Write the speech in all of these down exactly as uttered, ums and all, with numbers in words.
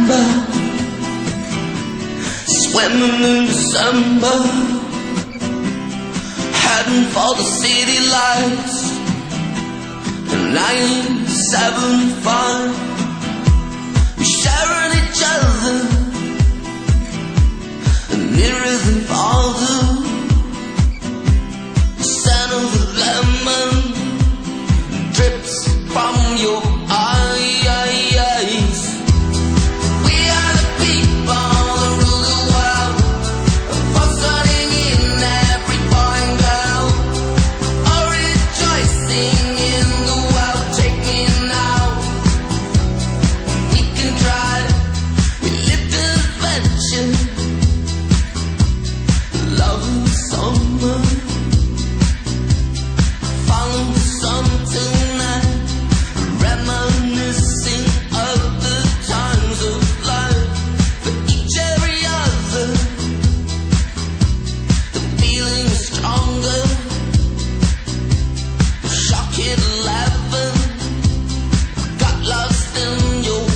remember swimming in December, heading for the city lights in nine seven five. We sharing each other nearer than farther. The scent of the lemon drips from your eyes. We are the people that rule the world, fussing in every boy and girl, all rejoicing in the world. Take me now, we can try. We live the adventure, love and summer, follow the sun tonight. Reminiscing of the times of life, for each every other, the feeling is stronger. Shock hit eleven, got lost in your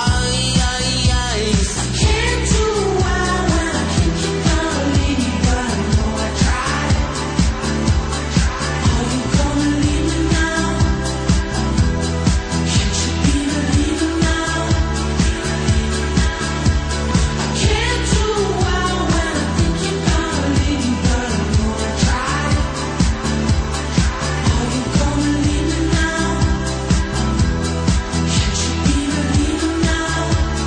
eyes. I can't do well when I can't keep on leaving, but I know I tried. Are you gonna leave me now? Can't you be the leader now? I can't do well when I think you're gonna leave me, but I know I tried. Are you gonna leave me now? Can't you be the leader now?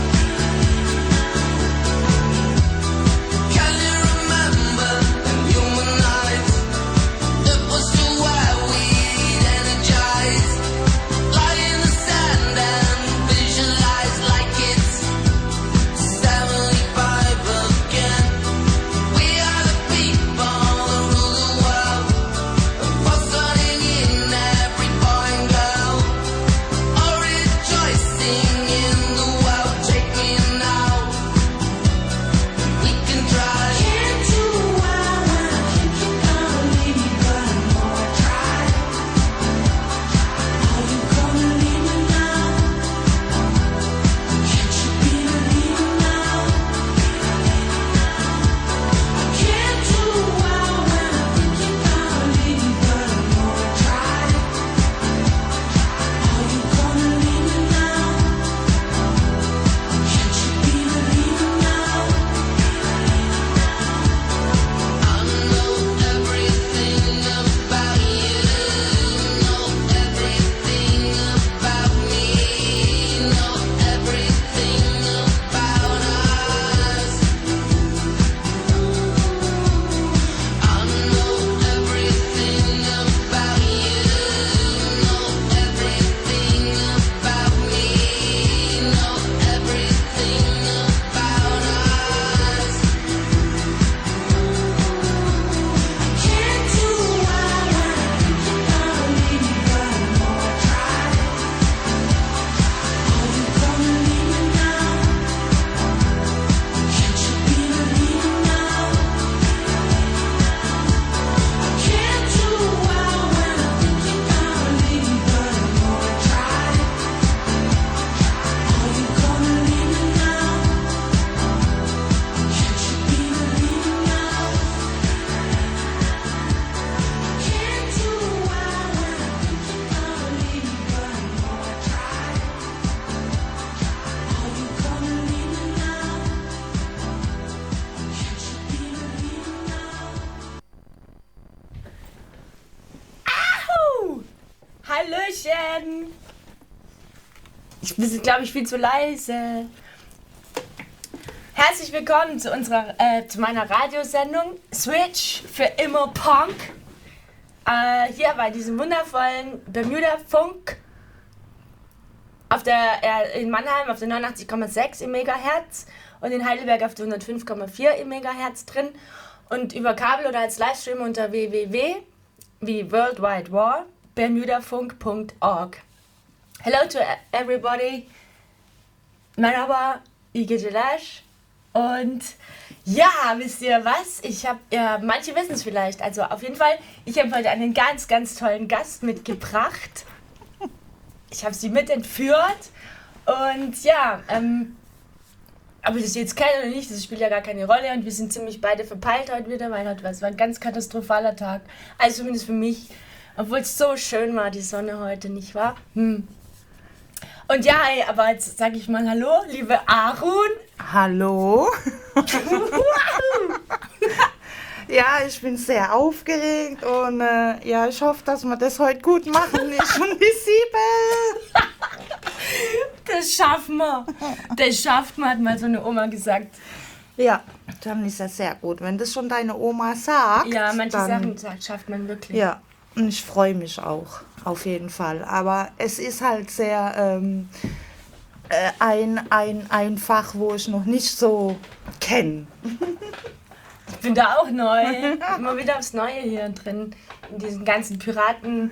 Can you remember them human nights? It was so where we'd energize, lie in the sand and visualize like it's seventy-five again. We are the people that rule the world, fussing in every boy and girl, all rejoicing in the world. Take me now, we can try. Can't do well when I can't keep on leaving, but I know I tried. Are you gonna leave me now? Can't you be the leader now? I can't do well when I think you're gonna leave me, but I know I tried. Are you gonna leave me now? Can't you be the leader now? I know everything about you, know everything about me, know everything about us. I know everything about you, know everything about me, know everything about us. Can't do well when I think you're gonna leave me, but I know I tried. Are you gonna leave me now? Can't you be the leader now? I can't do well when I think you're gonna leave me, but I know I tried. Are you gonna leave me now? Can't you be the leader now? Can't do well when I think you're gonna leave me, but I know I tried. Are you gonna leave me now? Can't you be the leader now? Ahu! Hallöchen! Ich bin, glaube ich, viel zu leise. Herzlich willkommen zu unserer, äh, zu meiner Radiosendung Switch für immer Punk. Äh, hier bei diesem wundervollen Bermuda Funk auf der, äh, in Mannheim auf der neunundachtzig Komma sechs im Megahertz und in Heidelberg auf der hundertfünf Komma vier im Megahertz drin und über Kabel oder als Livestream unter w w w wie World Wide War bermudafunk punkt org. Hello to everybody. Merhaba, iyi geceler. Und ja, wisst ihr was? Ich habe, ja, manche wissen es vielleicht. Also auf jeden Fall, ich habe heute einen ganz, ganz tollen Gast mitgebracht. Ich habe sie mit entführt. Und ja, ähm, Aber das jetzt keiner oder nicht, das spielt ja gar keine Rolle und wir sind ziemlich beide verpeilt heute wieder, weil heute war es war ein ganz katastrophaler Tag. Also zumindest für mich, obwohl es so schön war, die Sonne heute, nicht wahr? Hm. Und ja, ey, aber jetzt sage ich mal Hallo, liebe Arun. Hallo. Ja, ich bin sehr aufgeregt und äh, ja, ich hoffe, dass wir das heute gut machen. Ich und die Siebel. Das schaffen wir. Das schafft man, hat mal so eine Oma gesagt. Ja, dann ist das sehr gut. Wenn das schon deine Oma sagt, Ja, manche dann, Sachen sagt, schafft man wirklich. Ja, und ich freue mich auch, auf jeden Fall. Aber es ist halt sehr ähm, äh, ein, ein, ein Fach, wo ich noch nicht so kenne. Ich bin da auch neu. Immer wieder aufs Neue hier drin. In diesen ganzen Piraten.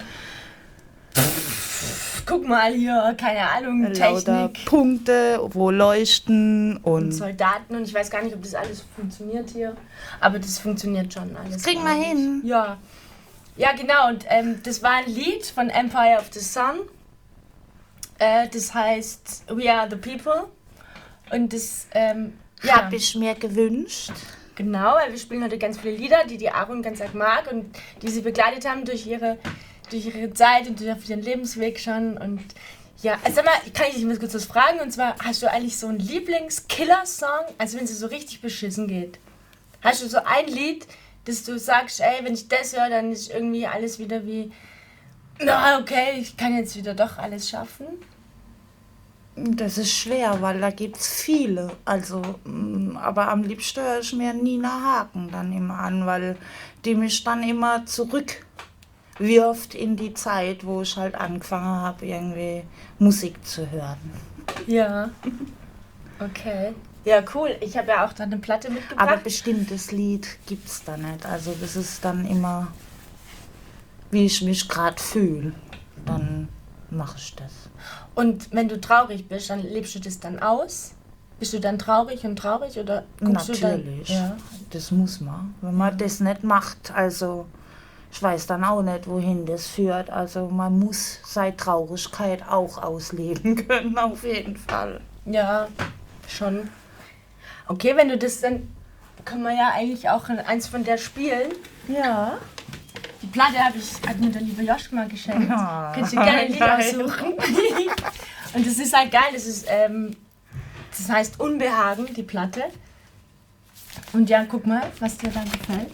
Guck mal hier, keine Ahnung, Lauter Technik. Punkte, wo leuchten Und und... Soldaten und ich weiß gar nicht, ob das alles funktioniert hier. Aber das funktioniert schon alles. Das kriegen wir glaub ich. hin. Ja. Ja, genau. Und ähm, das war ein Lied von Empire of the Sun. Äh, das heißt We Are the People. Und das, ähm, ja. Hab ich mir gewünscht. Genau, weil wir spielen heute ganz viele Lieder, die die Arun ganz arg mag und die sie begleitet haben durch ihre, durch ihre Zeit und durch ihren Lebensweg schon. Und ja, also sag mal, kann ich dich mal kurz was fragen? Und zwar, hast du eigentlich so einen Lieblings-Killer-Song, also wenn es so richtig beschissen geht? Hast du so ein Lied, das du sagst, ey, wenn ich das höre, dann ist irgendwie alles wieder wie, na okay, ich kann jetzt wieder doch alles schaffen? Das ist schwer, weil da gibt's viele. Also, mm, aber am liebsten höre ich mir Nina Hagen dann immer an, weil die mich dann immer zurückwirft in die Zeit, wo ich halt angefangen habe, irgendwie Musik zu hören. Ja. Okay. Ja, cool. Ich habe ja auch da eine Platte mitgebracht. Aber bestimmtes Lied gibt's da nicht. Also das ist dann immer, wie ich mich gerade fühle. Dann mache ich das. Und wenn du traurig bist, dann lebst du das dann aus? Bist du dann traurig und traurig oder guckst Natürlich, du dann? Ja. das muss man. Wenn man das nicht macht, also ich weiß dann auch nicht, wohin das führt. Also man muss seine Traurigkeit auch ausleben können, auf jeden Fall. Ja, schon. Okay, wenn du das dann, kann man ja eigentlich auch eins von der spielen. Ja. Die Platte habe ich, hat mir der liebe Joschka mal geschenkt. Ja. Kannst du gerne ein Lied Geil. aussuchen. Und das ist halt geil, das ist, ähm, das heißt Unbehagen, die Platte. Und ja, guck mal, was dir dann gefällt.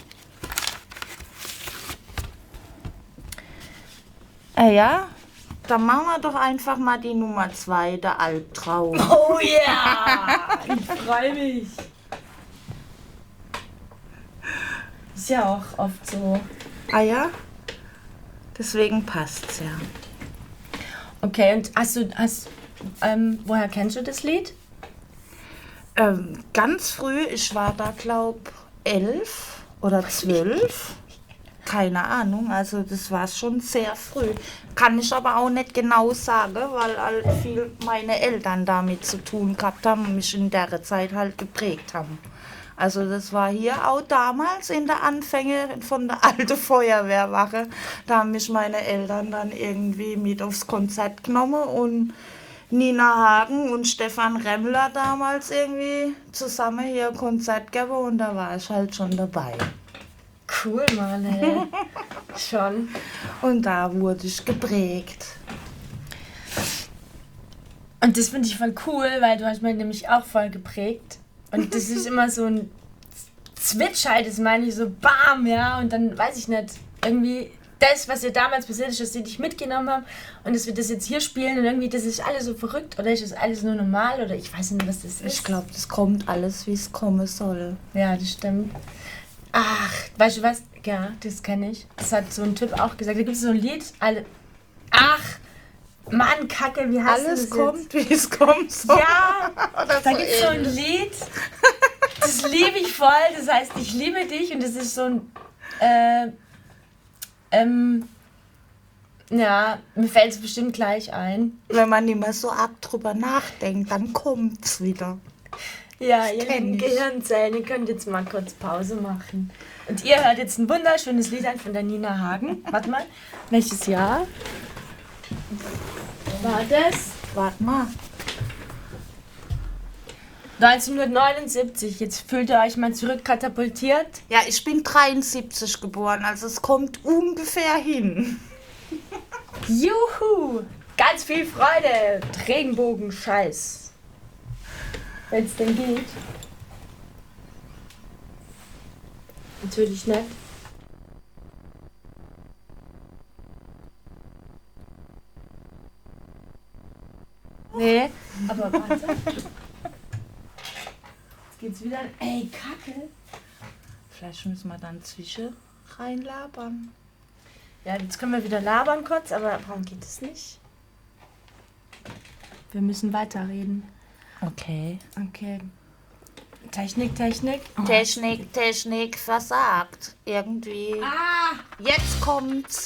Äh, ja, dann machen wir doch einfach mal die Nummer zwei, der Albtraum. Oh ja, ich freue mich. Ist ja auch oft so. Ah ja? Deswegen passt's ja. Okay, und hast du, hast, ähm, woher kennst du das Lied? Ähm, ganz früh, ich war da, glaub, elf oder zwölf. Keine Ahnung, also das war schon sehr früh. Kann ich aber auch nicht genau sagen, weil halt viel meine Eltern damit zu tun gehabt haben und mich in der Zeit halt geprägt haben. Also das war hier auch damals in der Anfänge von der alten Feuerwehrwache. Da haben mich meine Eltern dann irgendwie mit aufs Konzert genommen und Nina Hagen und Stefan Remmler damals irgendwie zusammen hier ein Konzert gegeben und da war ich halt schon dabei. Cool, Mann, ey. Schon. Und da wurde ich geprägt. Und das finde ich voll cool, weil du hast mich nämlich auch voll geprägt. Und das ist immer so ein Switch halt, das meine ich so bam, ja. Und dann weiß ich nicht, irgendwie das, was ihr damals passiert ist, dass sie dich mitgenommen haben und dass wir das jetzt hier spielen und irgendwie, das ist alles so verrückt oder ist das alles nur normal oder ich weiß nicht, was das ist. Ich glaube, das kommt alles, wie es kommen soll. Ja, das stimmt. Ach, weißt du was? Ja, das kenne ich. Das hat so ein Typ auch gesagt. Da gibt es so ein Lied. Alle. Ach, Mann, Kacke, wie heißt Alles das kommt, wie es kommen soll. Ja, Oder da so gibt es so ein ähnlich. Lied. Das liebe ich voll. Das heißt, ich liebe dich. Und das ist so ein. Äh, ähm, ja, mir fällt es bestimmt gleich ein. Wenn man nicht mehr so arg drüber nachdenkt, dann kommt's wieder. Ja, ihr kenn lieben ich. Gehirnzellen, ihr könnt jetzt mal kurz Pause machen. Und ihr hört jetzt ein wunderschönes Lied an von der Nina Hagen. Warte mal, welches Jahr war das? Warte mal. neunzehnhundertneunundsiebzig, jetzt fühlt ihr euch mal zurückkatapultiert. Ja, ich bin dreiundsiebzig geboren, also es kommt ungefähr hin. Juhu! Ganz viel Freude! Regenbogen-Scheiß. Wenn es denn geht. Natürlich nicht. Nee, aber warte. Jetzt geht's wieder. Ey, Kacke. Vielleicht müssen wir dann zwischen reinlabern. Ja, jetzt können wir wieder labern kurz, aber warum geht es nicht? Wir müssen weiterreden. Okay. Okay. Technik, Technik. Oh. Technik, Technik versagt. Irgendwie. Ah! Jetzt kommt's.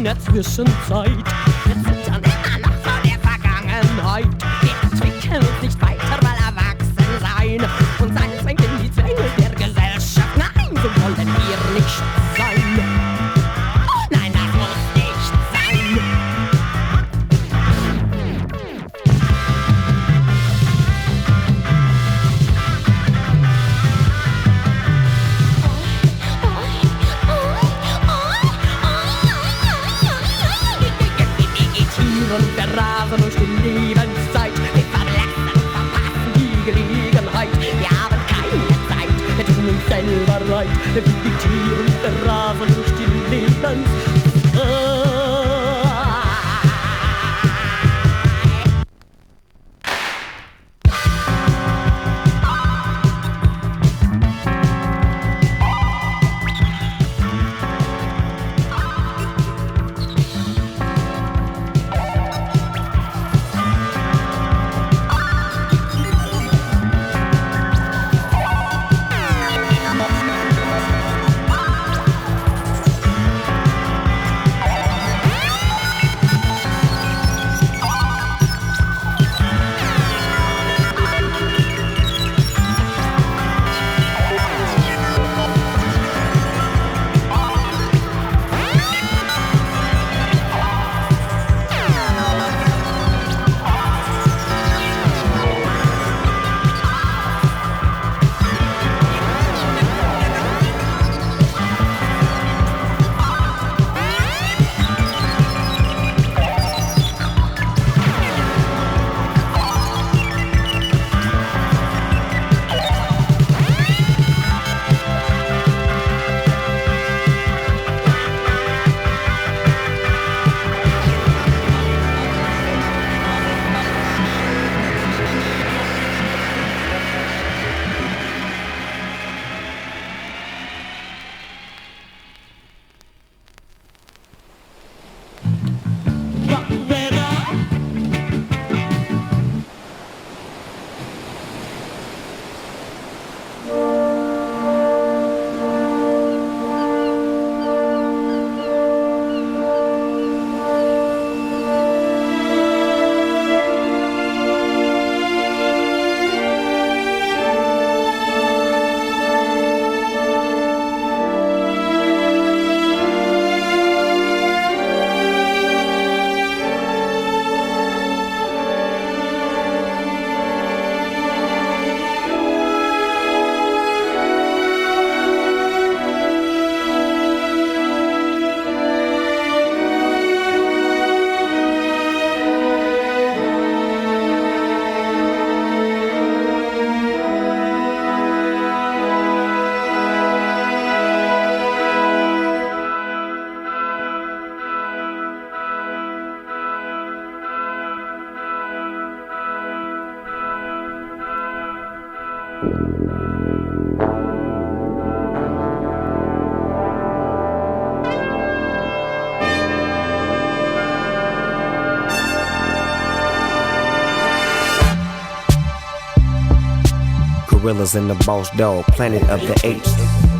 der Zwischenzeit. Wir zittern immer noch vor der Vergangenheit. Wir entwickeln uns nicht weiter, weil erwachsen sein und sein zwängt in die Zwänge der Gesellschaft. Nein, so wollen wir nicht sein. Nein, das muss nicht sein. Wir rasen durch die Lebenszeit. Wir verlassen und verpassen die Gelegenheit. Wir haben keine Zeit, wir tun uns selber leid. Wir vegetieren, wir rasen durch die Lebenszeit. Gorillas in the Boss Dog, Planet of the Apes.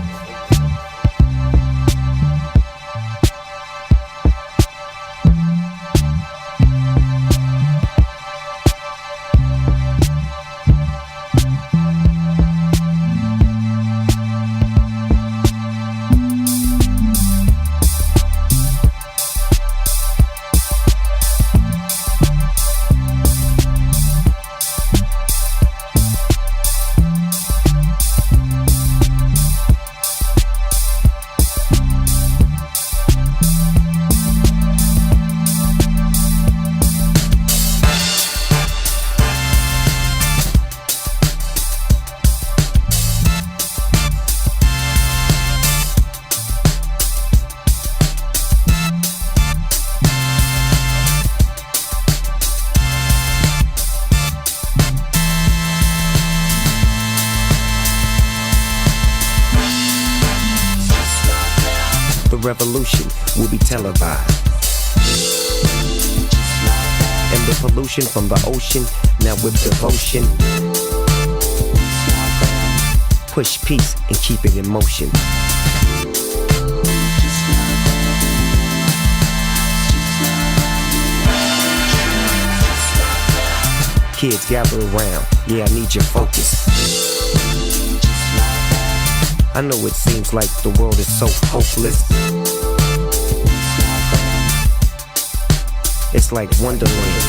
Revolution will be televised. And the pollution from the ocean, now with devotion. Push peace and keep it in motion. kids gather around. Yeah, I need your focus. I know it seems like the world is so hopeless. It's like Wonderland.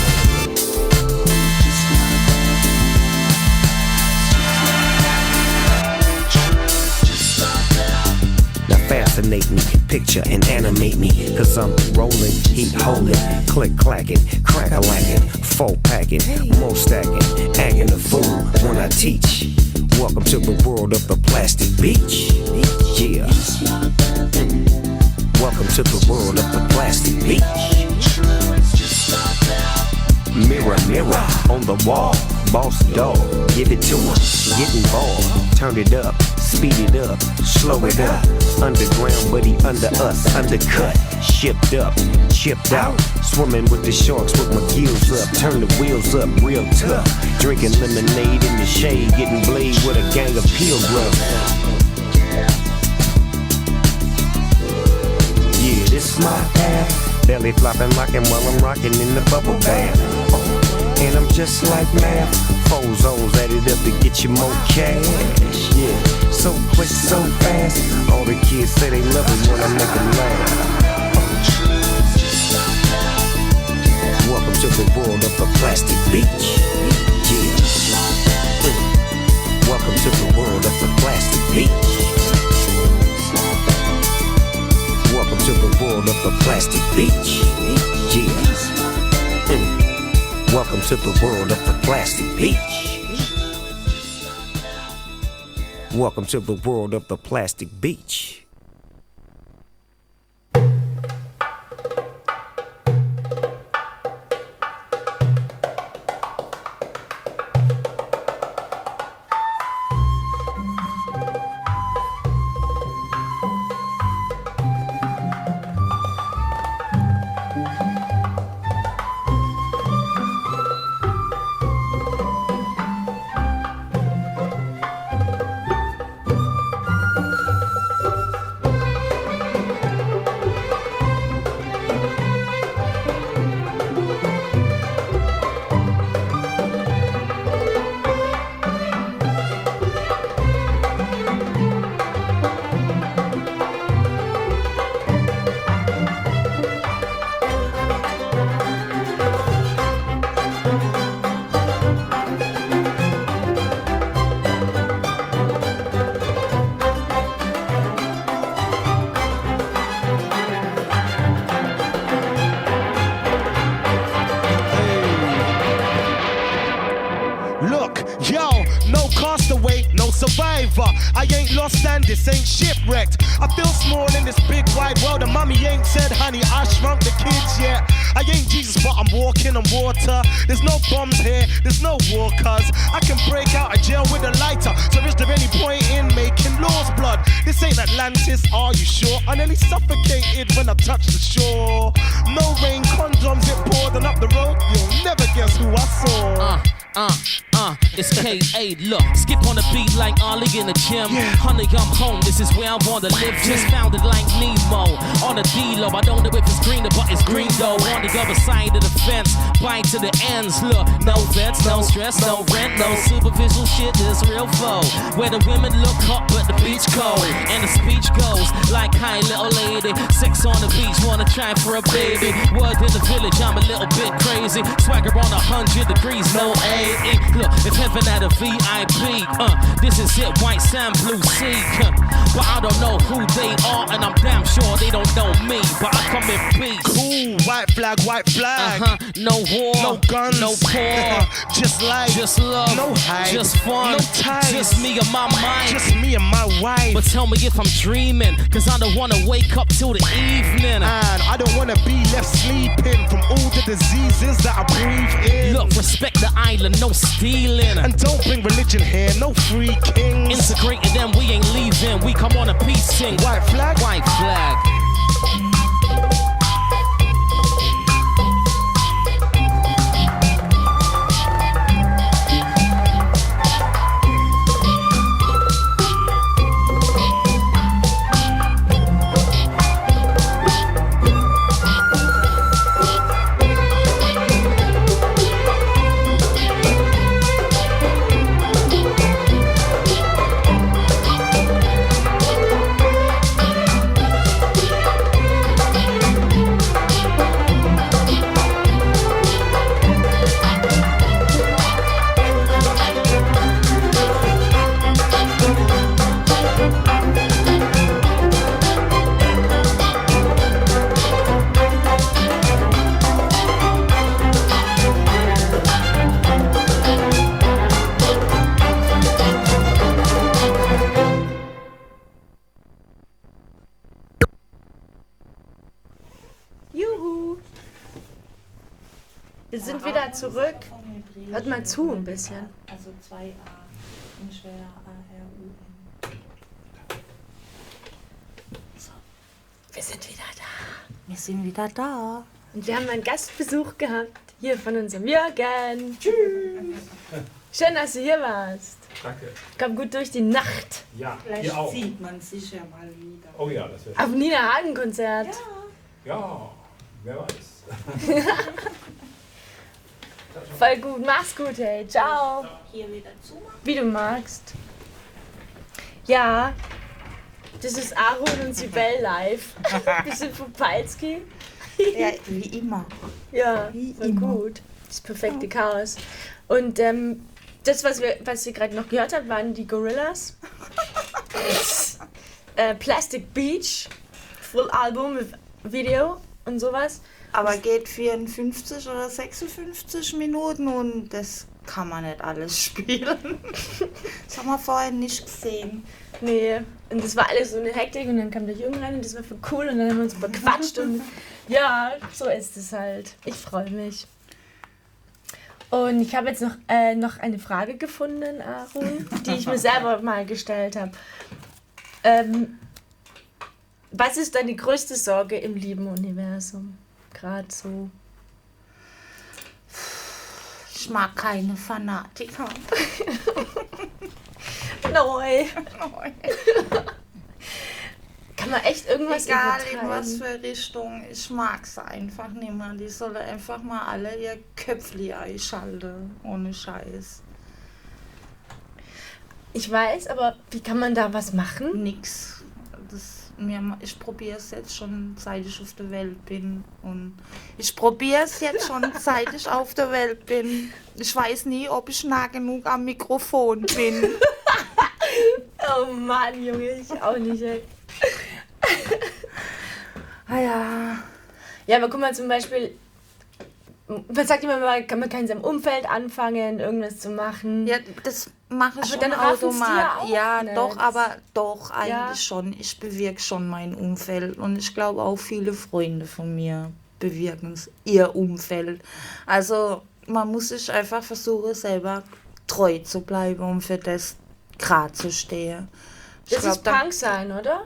Now fascinate me, picture and animate me, cause I'm rolling, heat holding, click clacking, crack a lacking, full packing, more stacking, acting a fool when I teach. Welcome to the world of the plastic beach. Yeah. Mm. Welcome to the world of the plastic beach. Mirror, mirror on the wall, boss dog, give it to him, get involved, turn it up, speed it up, slow it up, underground but he under us, undercut, shipped up, chipped out, swimming with the sharks with my gills up, turn the wheels up real tough, drinking lemonade in the shade, getting blade with a gang of pilgrims. Yeah, this my path, belly flopping, rocking while I'm rocking in the bubble bath. And I'm just like math, four zones added up to get you more cash. Yeah, so quick, so fast. All the kids say they love it when I make them laugh. Welcome to the world of the plastic beach. Yeah. Mm. Welcome to the world of the plastic beach. Welcome to the world of the plastic beach. Yeah. Mm. Welcome to the world of the plastic beach. Welcome to the world of the plastic beach. Survivor, I ain't lost and this ain't shipwrecked. I feel small in this big wide world, and mommy ain't said, honey, I shrunk the kids yet. I ain't Jesus, but I'm walking on water. There's no bombs here, there's no war, cuz I can break out of jail with a lighter. So is there any point in making laws, blood? This ain't Atlantis, are you sure? I nearly suffocated when I touched the shore. No rain, condoms, it poured, and up the road, you'll never guess who I saw. Uh. Uh, uh, it's K A, look, skip on the beat like Ollie in the gym. Yeah. Honey, I'm home, this is where I wanna live. Just found it like Nemo, on a D-Lo. I don't know if it's green but it's green though. On the other side of the fence, bite to the ends. Look, no vets, no stress, no rent, no superficial shit, this real foe. Where the women look hot but the beach cold. And the speech goes like, hi little lady, sex on the beach, wanna try for a baby. Word in the village, I'm a little bit crazy. Swagger on a hundred degrees, no A. Look, if heaven had a V I P, uh, this is it, white sand, blue sea. Uh, but I don't know who they are, and I'm damn sure they don't know me. But I come in peace. Cool, white flag, white flag. Uh-huh. No war, no guns, no poor. Just life, just love, no hype, just fun, no ties. Just me and my mind, just me and my wife. But tell me if I'm dreaming, cause I don't wanna wake up till the evening. And I don't wanna be left sleeping from all the diseases that I breathe in. Look, respect the island, no stealing. And don't bring religion here, no free kings. Integrating them, we ain't leaving. We come on a peace sing. White flag, white flag. Juhu. Wir sind wieder zurück. Hört mal zu ein bisschen. Also zwei A und schwer A R U N. Wir sind wieder da. Wir sind wieder da. Und wir haben einen Gastbesuch gehabt. Hier von unserem Jürgen. Tschüss. Schön, dass du hier warst. Danke. Komm gut durch die Nacht. Ja, Vielleicht ihr auch. sieht man sich ja mal wieder. Oh ja, das wird. Auf dem Nina Hagen Konzert. Ja, wer weiß. Voll gut. Mach's gut, hey. Ciao. Hier wieder zumachen. Wie du magst. Ja, das ist Aaron und Sibel live. Bisschen von Palski. Ja, wie immer. Ja, Wie voll immer. gut. Das perfekte Chaos. Und ähm, das, was wir, was ihr gerade noch gehört habt, waren die Gorillas. äh, Plastic Beach, Full Album mit Video und sowas. Aber geht vierundfünfzig oder sechsundfünfzig Minuten und das kann man nicht alles spielen. Das haben wir vorher nicht gesehen. Nee, und das war alles so eine Hektik und dann kam der Jürgen rein und das war voll cool und dann haben wir uns bequatscht und ja, so ist es halt. Ich freue mich. Und ich habe jetzt noch, äh, noch eine Frage gefunden, Aaron, die ich mir selber mal gestellt habe. Ähm, was ist deine größte Sorge im lieben Universum? Gerade so. Ich mag keine Fanatiker. Neu. Kann man echt irgendwas Egal in übertreiben? was für Richtung, ich mag es einfach nicht mehr. Die sollen einfach mal alle ihr Köpfli einschalten, ohne Scheiß. Ich weiß, aber wie kann man da was machen? Nix. Das, mir, ich probiere es jetzt schon, seit ich auf der Welt bin. Und ich probiere es jetzt schon, seit ich auf der Welt bin. Ich weiß nie, ob ich nah genug am Mikrofon bin. Oh Mann, Junge, ich auch nicht, ey. Ah ja. Ja, aber guck mal zum Beispiel, was sagt jemand mal, kann man kann in seinem Umfeld anfangen, irgendwas zu machen? Ja, das mache ich Aber schon dann raffen's die automatisch. ja auch Ja, nicht. doch, aber doch, eigentlich Ja. schon. Ich bewirke schon mein Umfeld. Und ich glaube auch viele Freunde von mir bewirken ihr Umfeld. Also man muss sich einfach versuchen, selber treu zu bleiben, um für das gerade zu stehen. Ich Das glaub, ist da- Punk sein, oder?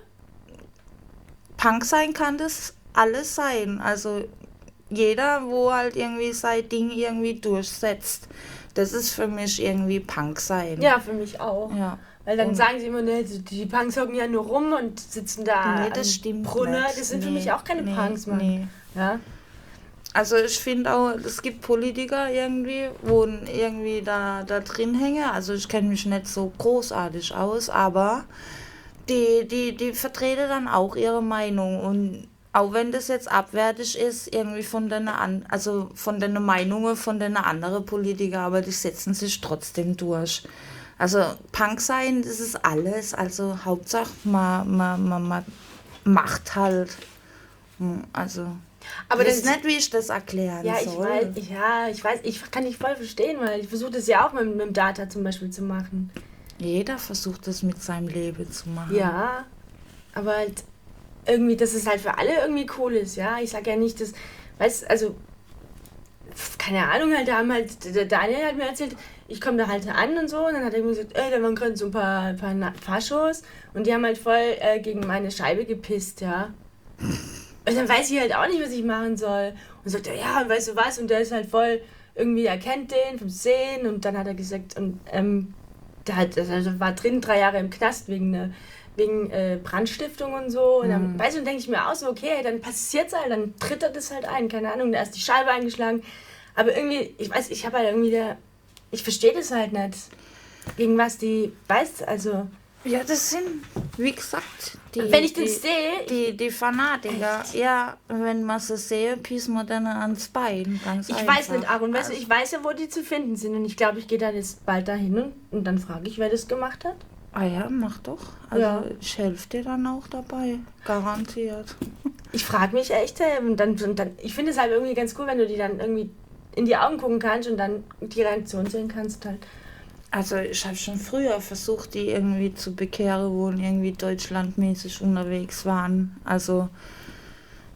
Punk sein kann das alles sein. Also jeder, wo halt irgendwie sein Ding irgendwie durchsetzt. Das ist für mich irgendwie Punk sein. Ja, für mich auch. Ja. Weil dann Und- sagen sie immer, ne, die die Punks hocken ja nur rum und sitzen da Nee, am das stimmt Brunner. nicht. Das sind für Nee, mich auch keine nee, Punks, Mann. nee. Ja? Also ich finde auch, es gibt Politiker irgendwie, wo irgendwie da, da drin hängen. Also ich kenne mich nicht so großartig aus, aber die, die, die vertreten dann auch ihre Meinung. Und auch wenn das jetzt abwertig ist, irgendwie von den, an, also von den Meinungen von den anderen Politikern, aber die setzen sich trotzdem durch. Also Punk sein, das ist alles. Also Hauptsache man, man, man, man macht halt. Hm, Also Aber ich weiß das- nicht, wie ich das erklären Ja, ich soll. weiß, ich, ja, ich weiß, ich kann dich voll verstehen, weil ich versuche das ja auch mit, mit dem Data zum Beispiel zu machen. Jeder versucht das mit seinem Leben zu machen. Ja, aber halt irgendwie, dass es halt für alle irgendwie cool ist, ja. Ich sag ja nicht, dass, weißt also, pf, keine Ahnung, halt, da haben halt, der Daniel hat mir erzählt, ich komme da halt an und so, und dann hat er mir gesagt, ey, da waren gerade so ein paar, paar Na- Faschos und die haben halt voll äh, gegen meine Scheibe gepisst, ja. Und dann weiß ich halt auch nicht, was ich machen soll. Und sagt er, ja, und weißt du was, und der ist halt voll, irgendwie, er kennt den vom Sehen, und dann hat er gesagt, und ähm, der, hat, der war drin drei Jahre im Knast wegen einer wegen äh, Brandstiftung und so. Und dann, weißt du, dann denke ich mir auch so, okay, dann passiert's halt, dann tritt er das halt ein, keine Ahnung, da ist die Scheibe eingeschlagen. Aber irgendwie, ich weiß, ich habe halt irgendwie der, ich verstehe das halt nicht. Gegen was die, weißt also, Ja, das sind, wie gesagt, die, wenn ich die, das sehe, die, die Fanatiker. Ja, wenn man sie sehe, piest man dann ans Bein. Ganz ich einfach. weiß nicht, Aaron, weißt du, ich weiß ja, wo die zu finden sind. Und ich glaube, ich gehe da jetzt bald dahin und, und dann frage ich, wer das gemacht hat. Ah ja, mach doch. Also Ja. ich helfe dir dann auch dabei. Garantiert. Ich frage mich echt, ey, und dann, und dann, ich finde es halt irgendwie ganz cool, wenn du die dann irgendwie in die Augen gucken kannst und dann die Reaktion sehen kannst halt. Also ich habe schon früher versucht, die irgendwie zu bekehren, wo irgendwie deutschlandmäßig unterwegs waren. Also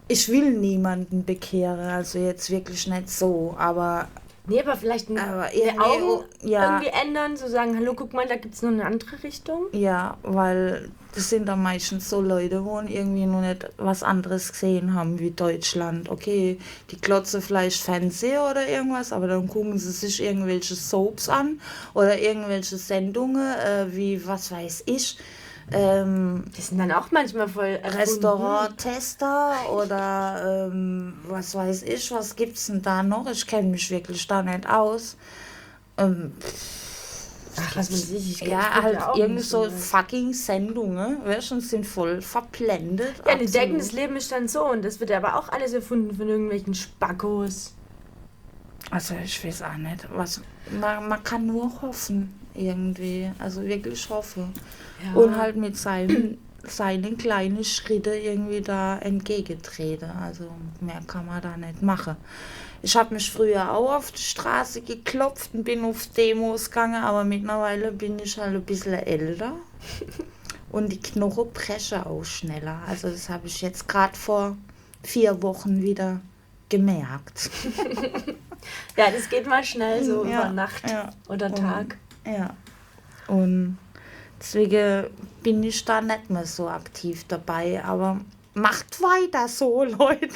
ich will niemanden bekehren, also jetzt wirklich nicht so, aber Nee, aber vielleicht ein, Aber die irgendwie, Augen ja. irgendwie ändern, so sagen, hallo, guck mal, da gibt es noch eine andere Richtung. ja, weil das sind dann meistens so Leute, wo irgendwie noch nicht was anderes gesehen haben wie Deutschland. Okay, die klotzen vielleicht Fernsehen oder irgendwas, aber dann gucken sie sich irgendwelche Soaps an oder irgendwelche Sendungen, äh, wie, was weiß ich, ähm, Die sind dann auch manchmal voll erfunden. Restauranttester oder ähm, was weiß ich, was gibt's denn da noch? Ich kenne mich wirklich da nicht aus. Ähm, Ach, was weiß ich, ich kenn- ich ja, guck halt ja auch irgendwie nicht so sowas. fucking Sendungen, weißt du, und sind voll verblendet. Ja, die absolut. denken, das Leben ist dann so und das wird aber auch alles erfunden von irgendwelchen Spackos. Also ich weiß auch nicht, was, man, man kann nur hoffen irgendwie, also wirklich hoffen. Ja. Und halt mit seinen, seinen kleinen Schritten irgendwie da entgegentreten, also mehr kann man da nicht machen. Ich habe mich früher auch auf die Straße geklopft und bin auf Demos gegangen, aber mittlerweile bin ich halt ein bisschen älter und die Knochen brechen auch schneller. Also das habe ich jetzt gerade vor vier Wochen wieder gemerkt. Ja, das geht mal schnell so Ja, über Nacht ja. oder Und- Tag. Ja. Und deswegen bin ich da nicht mehr so aktiv dabei, aber macht weiter so, Leute.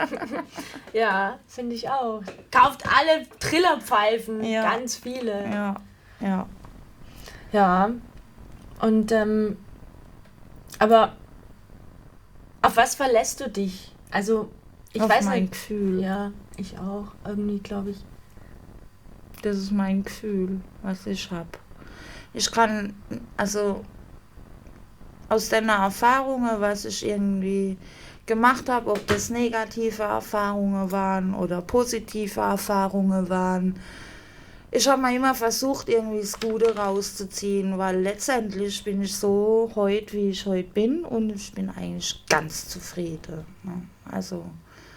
Ja, finde ich auch. Kauft alle Trillerpfeifen, Ja. ganz viele. Ja, ja. Ja. Und, ähm, aber auf was verlässt du dich? Also, ich Auf weiß mein nicht. Gefühl. Ja, ich auch. Irgendwie, glaube ich. Das ist mein Gefühl, was ich habe. Ich kann, also aus den Erfahrungen, was ich irgendwie gemacht habe, ob das negative Erfahrungen waren oder positive Erfahrungen waren, ich habe mir immer versucht, irgendwie das Gute rauszuziehen, weil letztendlich bin ich so heute, wie ich heute bin und ich bin eigentlich ganz zufrieden. Ne? Also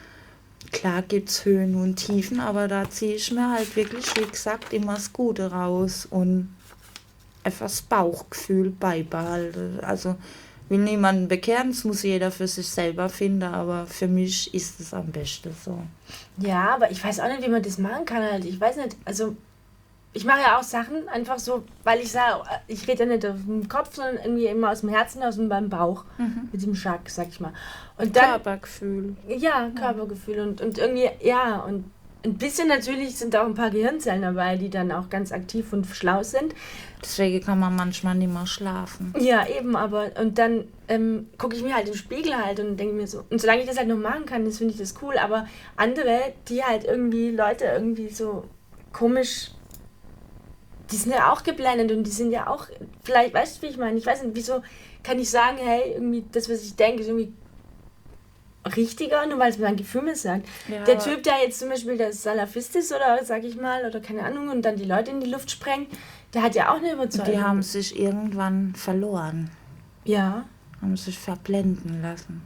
klar gibt es Höhen und Tiefen, aber da ziehe ich mir halt wirklich, wie gesagt, immer das Gute raus und einfach das Bauchgefühl beibehalten. Also will niemanden bekehren, das muss jeder für sich selber finden, aber für mich ist es am besten so. Ja, aber ich weiß auch nicht, wie man das machen kann halt. Ich weiß nicht, also ich mache ja auch Sachen einfach so, weil ich sage, ich rede ja nicht auf dem Kopf, sondern irgendwie immer aus dem Herzen, aus dem beim Bauch. Mit dem Schack, sag ich mal. Und dann, Körpergefühl. ja, Körpergefühl und, und irgendwie, ja, und ein bisschen natürlich sind auch ein paar Gehirnzellen dabei, die dann auch ganz aktiv und schlau sind. Deswegen kann man manchmal nicht mehr schlafen. Ja, eben, aber und dann ähm, gucke ich mir halt im Spiegel halt und denke mir so, und solange ich das halt noch machen kann, das finde ich das cool, aber andere, die halt irgendwie Leute irgendwie so komisch, die sind ja auch geblendet und die sind ja auch, vielleicht, weißt du, wie ich meine, ich weiß nicht, wieso kann ich sagen, hey, irgendwie das, was ich denke, ist irgendwie richtiger, nur weil es mein Gefühl mir sagt. Ja, Der aber- Typ, der jetzt zum Beispiel der Salafist ist oder sag ich mal, oder keine Ahnung, und dann die Leute in die Luft sprengt, der hat ja auch eine Überzeugung. Die haben sich irgendwann verloren, ja. haben sich verblenden lassen.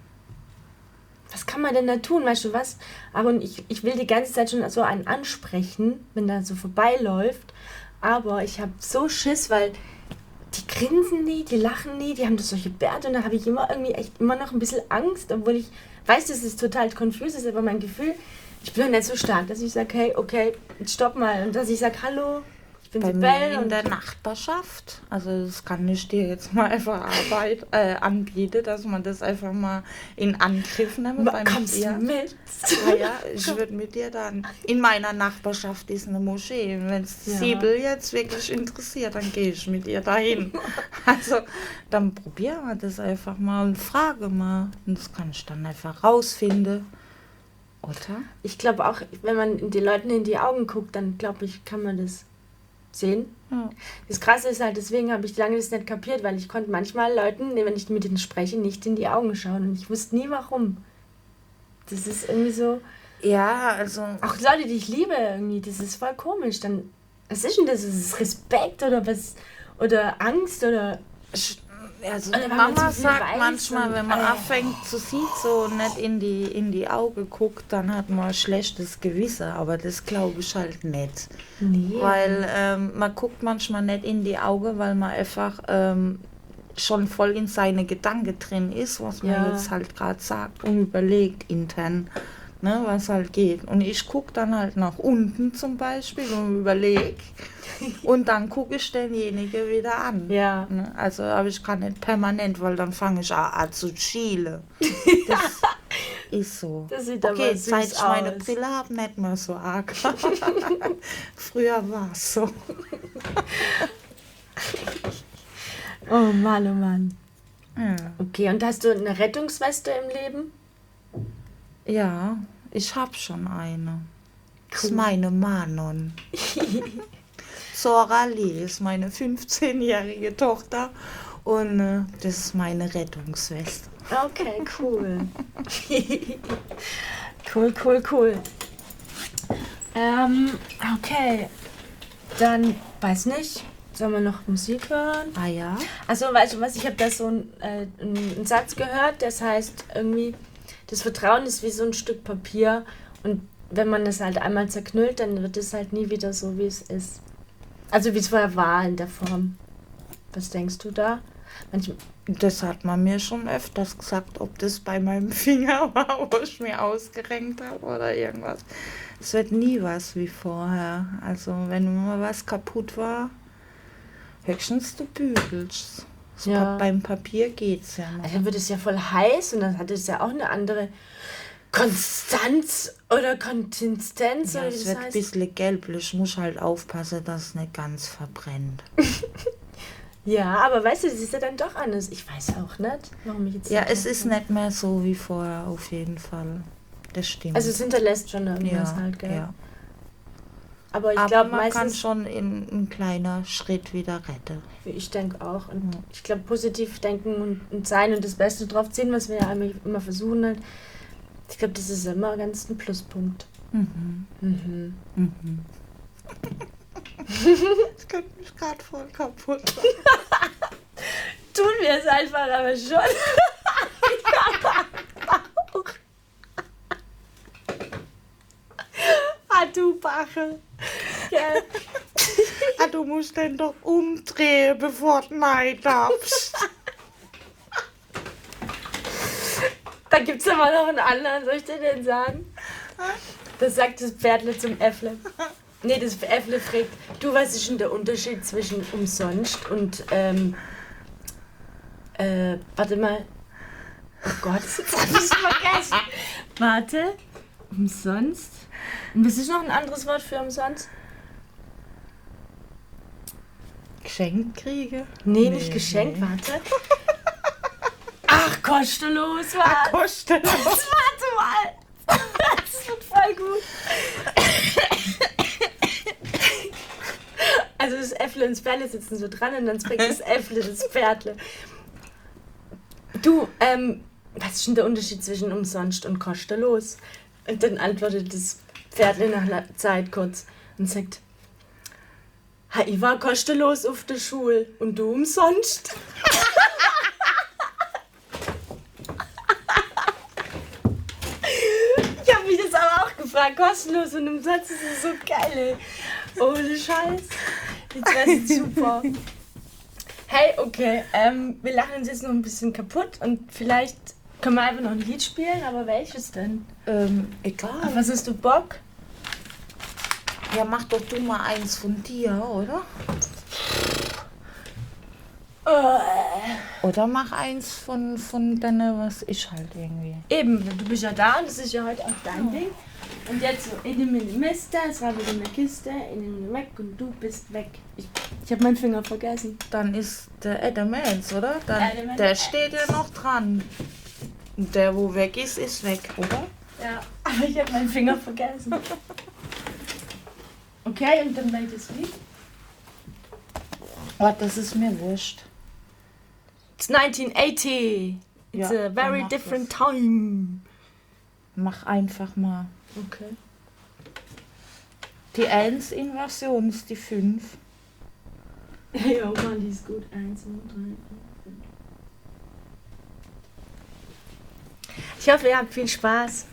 Was kann man denn da tun, weißt du was? Aber ich, ich will die ganze Zeit schon so einen ansprechen, wenn da so vorbeiläuft. Aber ich habe so Schiss, weil die grinsen nie, die lachen nie, die haben das solche Bärte und da habe ich immer irgendwie echt immer noch ein bisschen Angst, obwohl ich weiß, dass es total confused ist, aber mein Gefühl, ich bin nicht so stark, dass ich sage, hey, okay, jetzt stopp mal und dass ich sage, hallo, ich bin Bei mir Sibel in und der Nachbarschaft, also das kann ich dir jetzt mal einfach Arbeit äh, anbieten, dass man das einfach mal in Angriff nimmt. Ma- beim- kommst ja. du mit? Ja, ja, ich würde mit dir dann. In meiner Nachbarschaft ist eine Moschee. Wenn es Ja. Sibyl jetzt wirklich interessiert, dann gehe ich mit ihr dahin. Also, dann probieren wir das einfach mal und frage mal. Und das kann ich dann einfach rausfinden. Oder? Ich glaube auch, wenn man den Leuten in die Augen guckt, dann glaube ich, kann man das sehen. Ja. Das Krasse ist halt, deswegen habe ich lange das nicht kapiert, weil ich konnte manchmal Leuten, wenn ich mit ihnen spreche, nicht in die Augen schauen und ich wusste nie warum. Das ist irgendwie so, Ja, also. auch Leute, die ich liebe irgendwie, das ist voll komisch. Dann, was ist denn das? Ist es Respekt oder was? Oder Angst oder... Ich, also Oder wenn man Mama zu viel sagt weiß manchmal, und- wenn man äh. anfängt zu sehen so und nicht in die, in die Augen guckt, dann hat man ein schlechtes Gewissen. Aber das glaube ich halt nicht. Nee. Weil ähm, man guckt manchmal nicht in die Augen, weil man einfach ähm, schon voll in seine Gedanken drin ist, was man Ja. jetzt halt gerade sagt und überlegt intern, ne, was halt geht. Und ich gucke dann halt nach unten zum Beispiel und überlege und dann gucke ich denjenigen wieder an. Ja. Ne? Also, aber ich kann nicht permanent, weil dann fange ich an, an zu schielen. Das ist so. Das sieht okay, aber süß seit ich meine aus. Brille habe, nicht mehr so arg. Früher war es so. Oh Mann, oh Mann. Ja. Okay, und hast du eine Rettungsweste im Leben? Ja, ich habe schon eine. Das ist meine Manon. Zora Lee ist meine fünfzehnjährige Tochter und äh, das ist meine Rettungsweste. Okay, cool. Cool, cool, cool. Ähm, okay. Dann, weiß nicht, sollen wir noch Musik hören? Ah ja? Also, weißt du was, ich habe da so einen, äh, einen Satz gehört, das heißt irgendwie, das Vertrauen ist wie so ein Stück Papier und wenn man das halt einmal zerknüllt, dann wird es halt nie wieder so, wie es ist. Also, wie es vorher war in der Form. Was denkst du da? Manchmal, Das hat man mir schon öfters gesagt, ob das bei meinem Finger war, wo ich mir ausgerenkt habe oder irgendwas. Es wird nie was wie vorher. Also wenn mal was kaputt war, höchstens du bügelst. Das Ja. Pa- Beim Papier geht's ja noch. also dann wird es ja voll heiß und dann hat es ja auch eine andere Konstanz oder Konsistenz. Ja, oder wie es das wird ein heißt. bisschen gelblich. Ich muss halt aufpassen, dass es nicht ganz verbrennt. Ja, aber weißt du, das ist ja dann doch anders. Ich weiß auch nicht, warum ich jetzt... Ja, nicht es ist weiß. nicht mehr so wie vorher, auf jeden Fall. Das stimmt. Also es hinterlässt schon irgendwas ja, halt, gell? ja. Aber ich Aber glaube man kann meistens... schon in ein kleiner Schritt wieder retten. Ich denke auch. Und Ja. ich glaube, positiv denken und, und sein und das Beste drauf ziehen, was wir ja immer, immer versuchen halt. Ich glaube, das ist immer ganz ein Pluspunkt. Mhm. Mhm. Mhm. Das könnte mich gerade voll kaputt machen. Tun wir es einfach aber schon. Ah, du Bache. Gell? Ah, du musst den doch umdrehen, bevor du nein darfst. Da gibt es aber noch einen anderen, soll ich dir den sagen? Das sagt das Pferdle zum Äffle. Nee, das Äffle fragt, du, was ist denn der Unterschied zwischen umsonst und, ähm, äh, warte mal. Oh Gott, jetzt hab ich's vergessen. Warte, umsonst? Und was ist noch ein anderes Wort für umsonst? Geschenkt kriege? Nee, nicht geschenkt, warte. Ach, kostenlos, was? Ah, kostet. Warte mal. Das wird voll gut. Also das Äffle und das Pferdle sitzen so dran und dann spricht das Äffle das Pferdle. Du, ähm, was ist denn der Unterschied zwischen umsonst und kostenlos? Und dann antwortet das Pferdle nach einer Zeit kurz und sagt, ha, ich war kostenlos auf der Schule und du umsonst. Ich habe mich das aber auch gefragt, kostenlos und umsonst ist es so geil, ey. Ohne Scheiß. Jetzt wäre es super. Hey, okay, ähm, wir lachen uns jetzt noch ein bisschen kaputt und vielleicht können wir einfach noch ein Lied spielen, aber welches denn? Ähm, Auf egal. was hast du Bock? Ja, mach doch du mal eins von dir, oder? Oder mach eins von, von deiner, was ich halt irgendwie. Eben, du bist ja da und das ist ja heute auch dein Ding. Und jetzt so, in dem Mister, es war wieder eine Kiste, in dem weg und du bist weg. Ich, ich habe meinen Finger vergessen. Dann ist der Adamance, oder? Dann, Adamance. der steht ja noch dran. Und der, wo weg ist, ist weg, oder? Ja, aber ich habe meinen Finger vergessen. Okay, und dann welches Lied? Oh, das ist mir wurscht. It's nineteen eighty. It's Ja, a very dann mach different time. Mach einfach mal. Okay. Die eins-Inversion ist die fünf. Ja, Mann, die ist gut. Eins, zwei, drei, vier, fünf. Ich hoffe, ihr habt viel Spaß.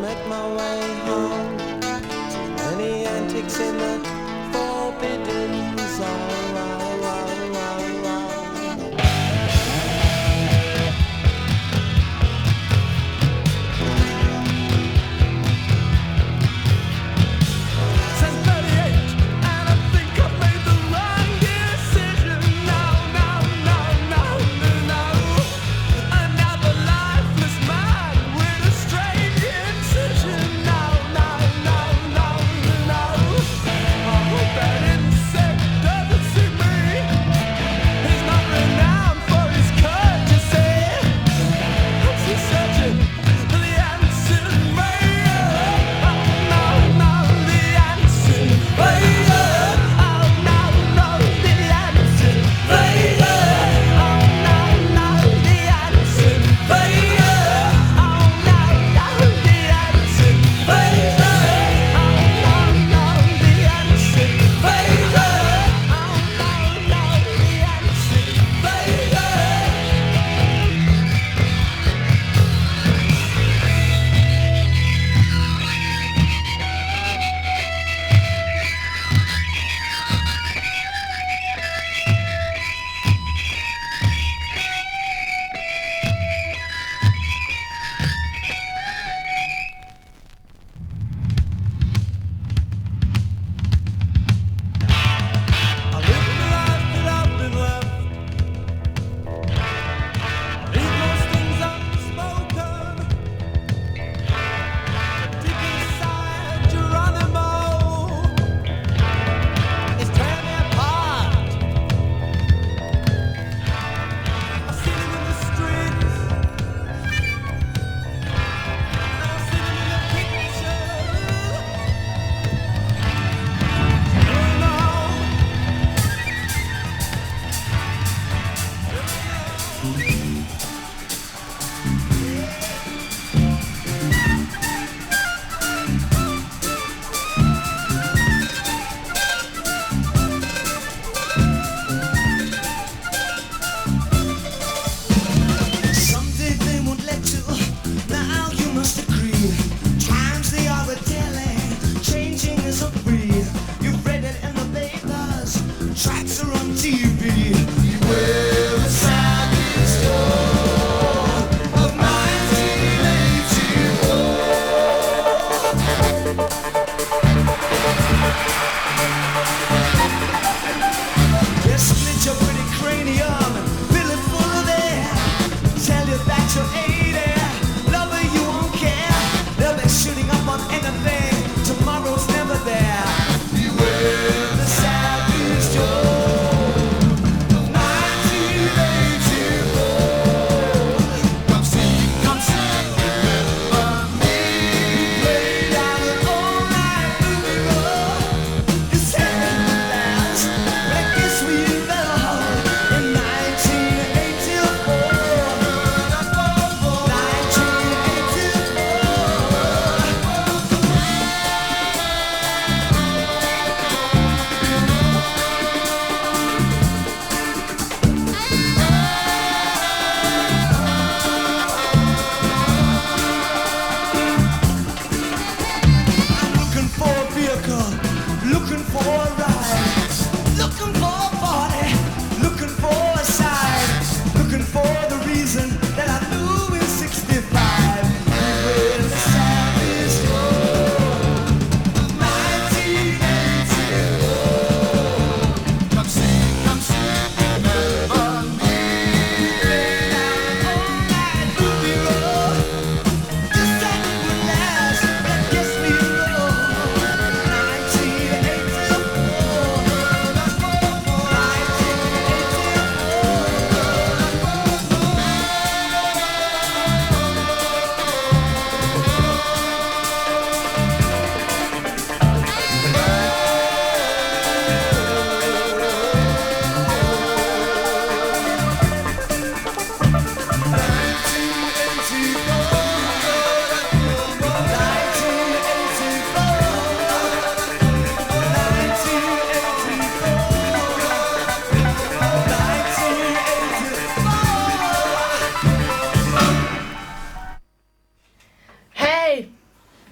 make my way home. Too many antics in the forbidden zone. Tracks are on T V. Beware the savage.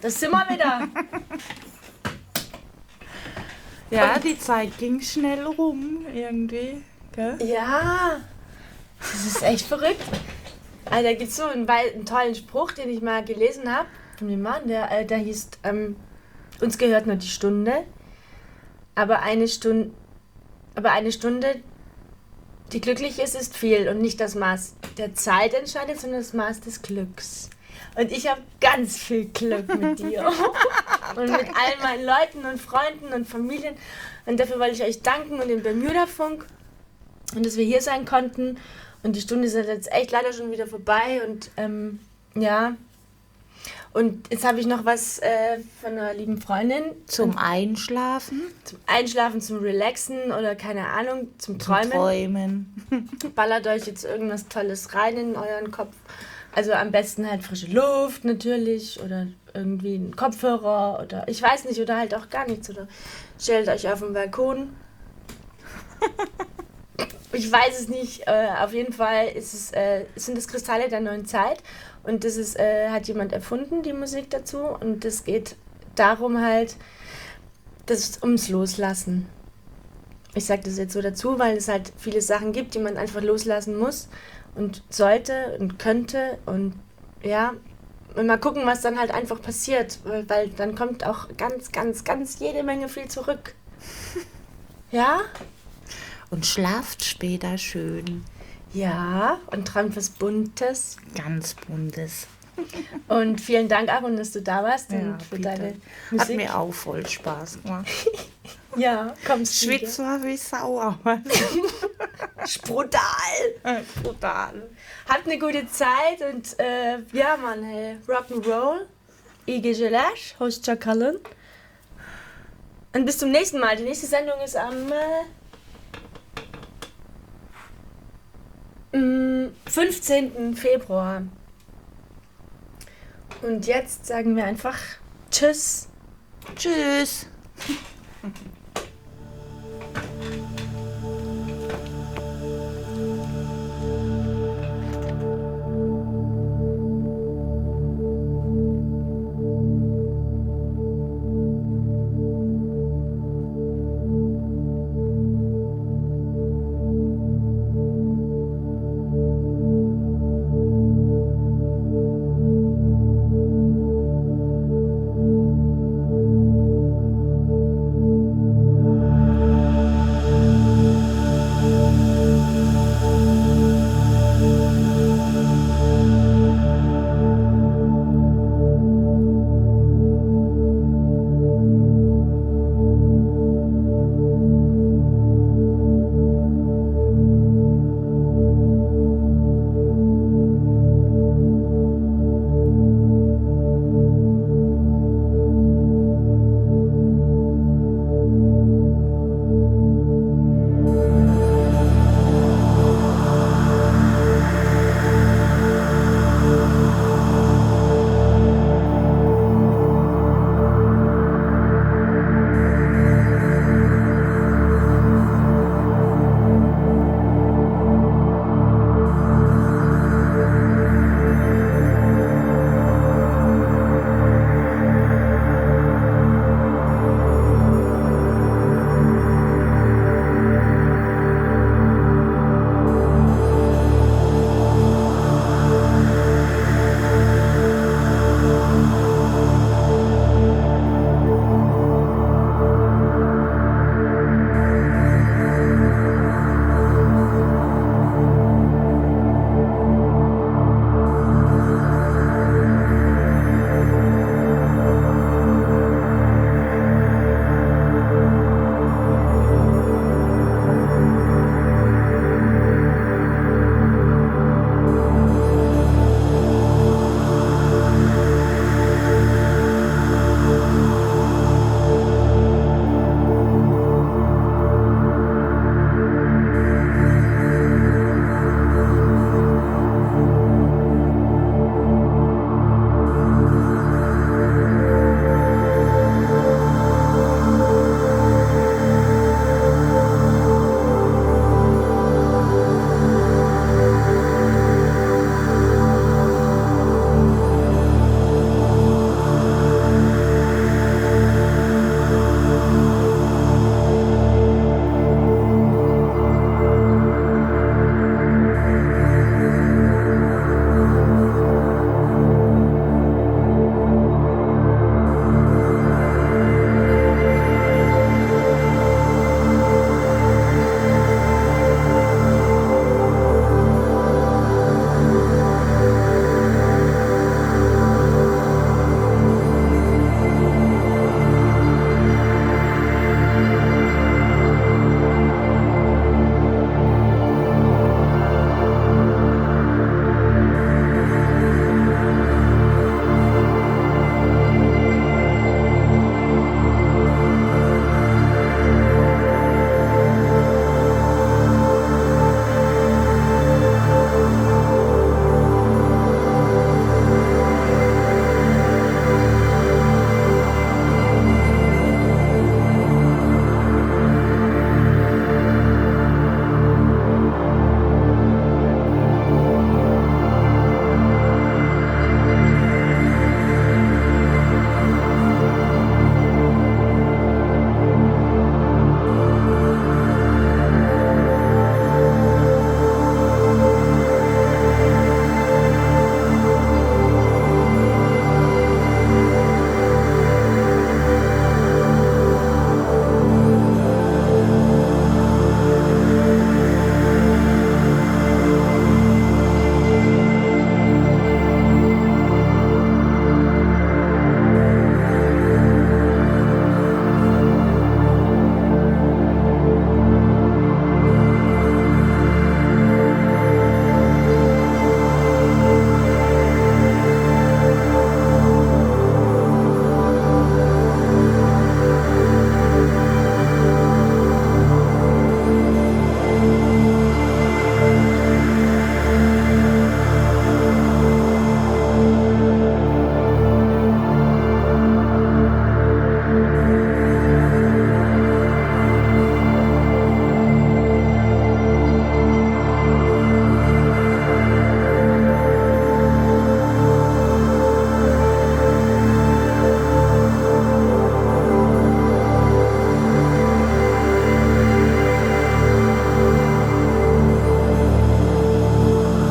das sind wir wieder. Ja, die Zeit ging schnell rum, irgendwie. Gell? Ja, das ist echt verrückt. Also, da gibt es so einen, wei- einen tollen Spruch, den ich mal gelesen habe von dem Mann, der, äh, der hieß, ähm, uns gehört nur die Stunde, aber eine Stunde, aber eine Stunde, die glücklich ist, ist viel und nicht das Maß der Zeit entscheidet, sondern das Maß des Glücks. Und ich habe ganz viel Glück mit dir und mit all meinen Leuten und Freunden und Familien. Und dafür wollte ich euch danken und den Bermuda-Funk und dass wir hier sein konnten. Und die Stunde ist jetzt echt leider schon wieder vorbei. Und ähm, ja, und jetzt habe ich noch was äh, von einer lieben Freundin. Zum Einschlafen, Zum Einschlafen, zum Relaxen oder keine Ahnung, zum Träumen. Träumen. Ballert euch jetzt irgendwas Tolles rein in euren Kopf. Also am besten halt frische Luft natürlich oder irgendwie ein Kopfhörer oder ich weiß nicht oder halt auch gar nichts oder stellt euch auf den Balkon. Ich weiß es nicht. Äh, auf jeden Fall ist es, äh, sind es Kristalle der neuen Zeit und das ist, äh, hat jemand erfunden, die Musik dazu und es geht darum halt, das ums Loslassen. Ich sage das jetzt so dazu, weil es halt viele Sachen gibt, die man einfach loslassen muss und sollte und könnte und ja, und mal gucken, was dann halt einfach passiert, weil, weil dann kommt auch ganz, ganz, ganz jede Menge viel zurück. Ja? Und schlaft später schön. Ja, und träumt was Buntes. Ganz buntes. Und vielen Dank, Aaron, dass du da warst Ja, und für bitte. deine Hat Musik. mir auch voll Spaß gemacht. Ja, kommst du Schwitz war wie Sauer. brutal. Brutal. Habt eine gute Zeit und äh, ja, Mann, hey, Rock'n'Roll. Ige Gelash, Host Chakalan. Und bis zum nächsten Mal. Die nächste Sendung ist am äh, m, fünfzehnten Februar. Und jetzt sagen wir einfach Tschüss. Tschüss.